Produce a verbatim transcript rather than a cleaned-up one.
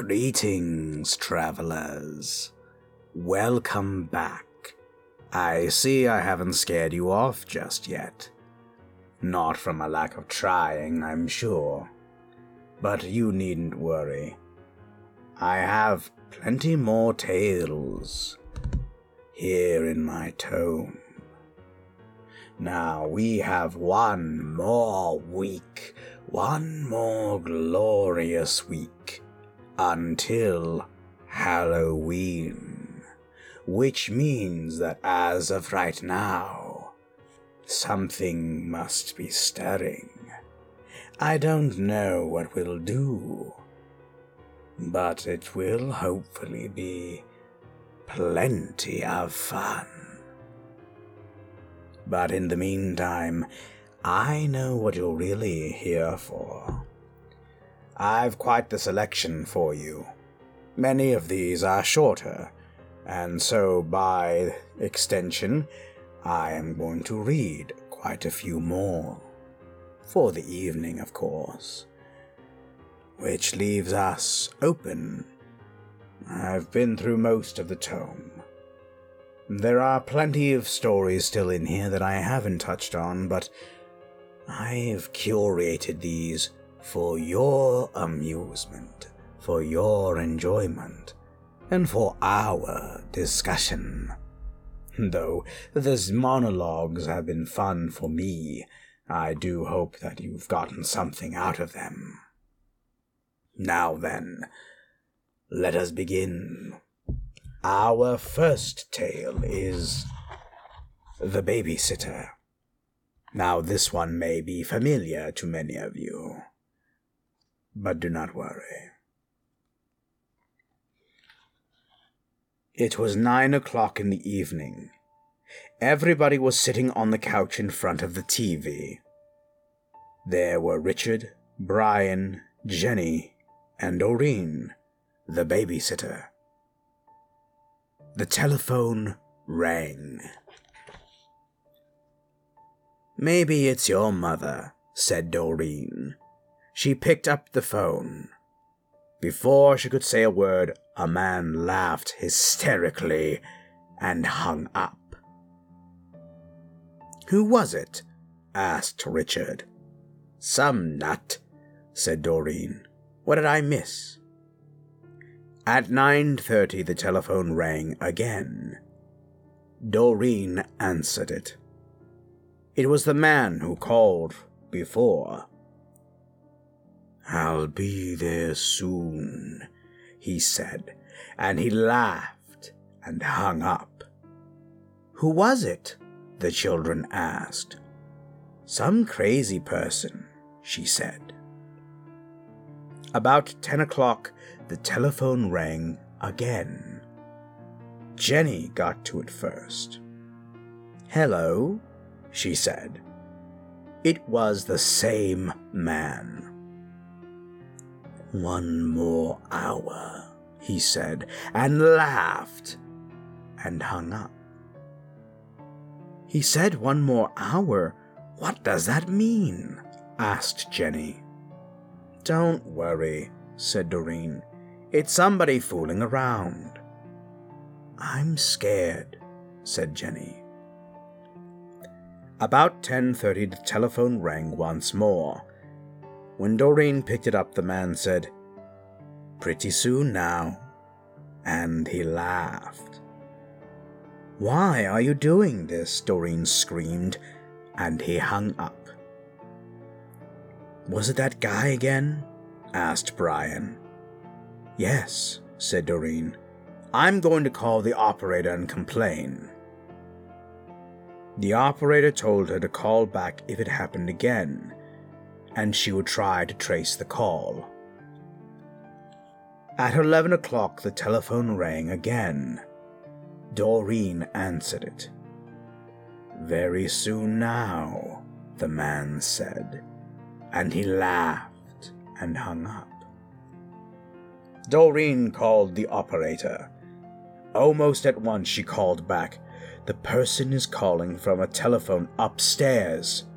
Greetings, travelers. Welcome back. I see I haven't scared you off just yet. Not from a lack of trying, I'm sure. But you needn't worry. I have plenty more tales here in my tome. Now we have one more week, one more glorious week, until Halloween, which means that as of right now, something must be stirring. I don't know what we'll do, but it will hopefully be plenty of fun. But in the meantime, I know what you're really here for. I've quite the selection for you. Many of these are shorter, and so by extension, I am going to read quite a few more. For the evening, of course. Which leaves us open. I've been through most of the tome. There are plenty of stories still in here that I haven't touched on, but I've curated these for your amusement, for your enjoyment, and for our discussion. Though these monologues have been fun for me, I do hope that you've gotten something out of them. Now then, let us begin. Our first tale is The Babysitter. Now this one may be familiar to many of you, but do not worry. It was nine o'clock in the evening. Everybody was sitting on the couch in front of the T V. There were Richard, Brian, Jenny, and Doreen, the babysitter. The telephone rang. "Maybe it's your mother," said Doreen. She picked up the phone. Before she could say a word, a man laughed hysterically and hung up. "Who was it?" asked Richard. "Some nut," said Doreen. "What did I miss?" At nine thirty the telephone rang again. Doreen answered it. It was the man who called before. "I'll be there soon," he said, and he laughed and hung up. "Who was it?" the children asked. "Some crazy person," she said. About ten o'clock, the telephone rang again. Jenny got to it first. "Hello," she said. It was the same man. "One more hour," he said, and laughed, and hung up. "He said one more hour. What does that mean?" asked Jenny. "Don't worry," said Doreen. "It's somebody fooling around." "I'm scared," said Jenny. About ten thirty the telephone rang once more. When Doreen picked it up, the man said, "Pretty soon now," and he laughed. "Why are you doing this?" Doreen screamed, and he hung up. "Was it that guy again?" asked Brian. "Yes," said Doreen. "I'm going to call the operator and complain." The operator told her to call back if it happened again, and she would try to trace the call. At eleven o'clock the telephone rang again. Doreen answered it. "Very soon now," the man said, and he laughed and hung up. Doreen called the operator. Almost at once she called back, "The person is calling from a telephone upstairs."